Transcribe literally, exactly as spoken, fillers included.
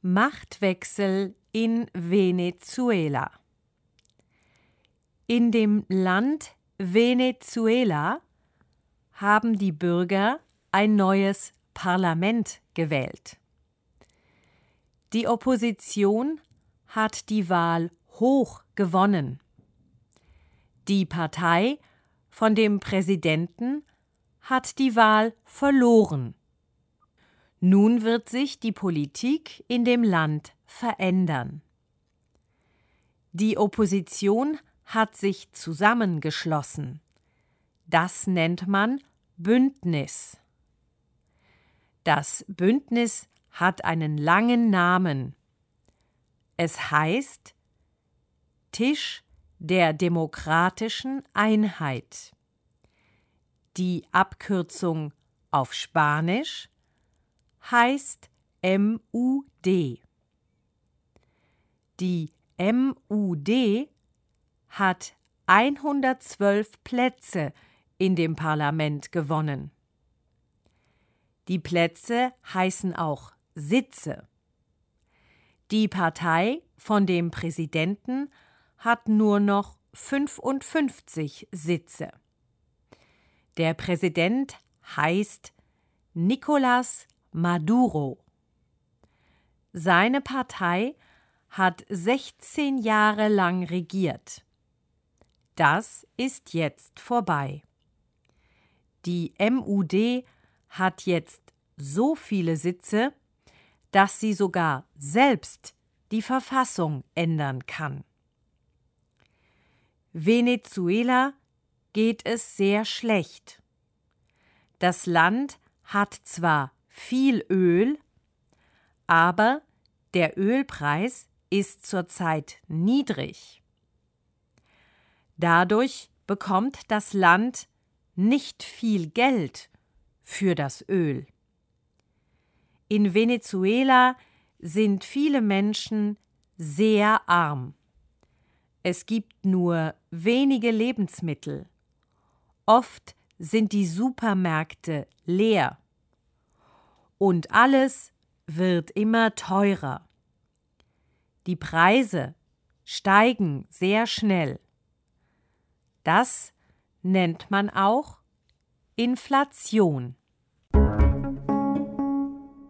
Machtwechsel in Venezuela. In dem Land Venezuela haben die Bürger ein neues Parlament gewählt. Die Opposition hat die Wahl hoch gewonnen. Die Partei von dem Präsidenten hat die Wahl verloren. Nun wird sich die Politik in dem Land verändern. Die Opposition hat sich zusammengeschlossen. Das nennt man Bündnis. Das Bündnis hat einen langen Namen. Es heißt Tisch der demokratischen Einheit. Die Abkürzung auf Spanisch heißt M U D. Die M U D hat hundertzwölf Plätze in dem Parlament gewonnen. Die Plätze heißen auch Sitze. Die Partei von dem Präsidenten hat nur noch fünfundfünfzig Sitze. Der Präsident heißt Nicolás Maduro. Seine Partei hat sechzehn Jahre lang regiert. Das ist jetzt vorbei. Die M U D hat jetzt so viele Sitze, dass sie sogar selbst die Verfassung ändern kann. Venezuela geht es sehr schlecht. Das Land hat zwar viel Öl, aber der Ölpreis ist zurzeit niedrig. Dadurch bekommt das Land nicht viel Geld für das Öl. In Venezuela sind viele Menschen sehr arm. Es gibt nur wenige Lebensmittel. Oft sind die Supermärkte leer. Und alles wird immer teurer. Die Preise steigen sehr schnell. Das nennt man auch Inflation.